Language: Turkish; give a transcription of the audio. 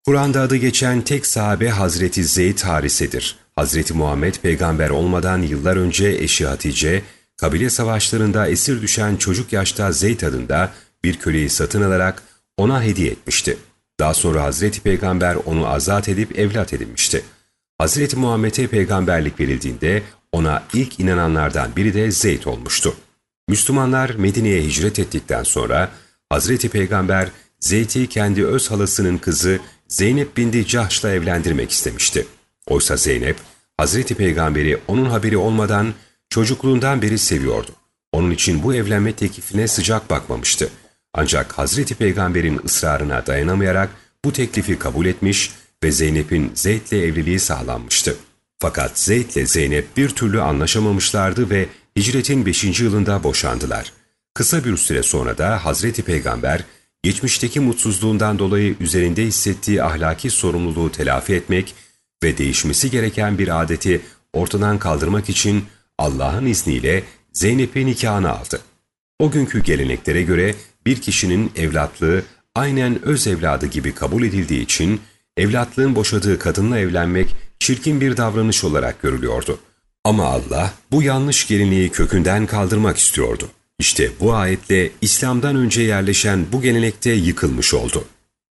Kur'an'da adı geçen tek sahabe Hazreti Zeyd Harise'dir. Hazreti Muhammed peygamber olmadan yıllar önce eşi Hatice, kabile savaşlarında esir düşen çocuk yaşta Zeyd adında bir köleyi satın alarak ona hediye etmişti. Daha sonra Hazreti Peygamber onu azat edip evlat edinmişti. Hazreti Muhammed'e peygamberlik verildiğinde ona ilk inananlardan biri de Zeyd olmuştu. Müslümanlar Medine'ye hicret ettikten sonra Hazreti Peygamber Zeyd'i kendi öz halasının kızı Zeynep binti Cahş'la evlendirmek istemişti. Oysa Zeynep, Hazreti Peygamber'i onun haberi olmadan çocukluğundan beri seviyordu. Onun için bu evlenme teklifine sıcak bakmamıştı. Ancak Hazreti Peygamber'in ısrarına dayanamayarak bu teklifi kabul etmiş ve Zeynep'in Zeyd'le evliliği sağlanmıştı. Fakat Zeyd'le Zeynep bir türlü anlaşamamışlardı ve hicretin 5. yılında boşandılar. Kısa bir süre sonra da Hazreti Peygamber, geçmişteki mutsuzluğundan dolayı üzerinde hissettiği ahlaki sorumluluğu telafi etmek ve değişmesi gereken bir adeti ortadan kaldırmak için Allah'ın izniyle Zeynep'i nikahına aldı. O günkü geleneklere göre bir kişinin evlatlığı aynen öz evladı gibi kabul edildiği için evlatlığın boşadığı kadınla evlenmek çirkin bir davranış olarak görülüyordu. Ama Allah bu yanlış geleneği kökünden kaldırmak istiyordu. İşte bu ayetle İslam'dan önce yerleşen bu gelenekte yıkılmış oldu.